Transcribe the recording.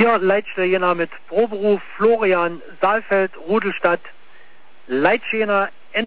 Hier Leitstelle mit Proberuf Florian Saalfeld, Rudelstadt, Leitschener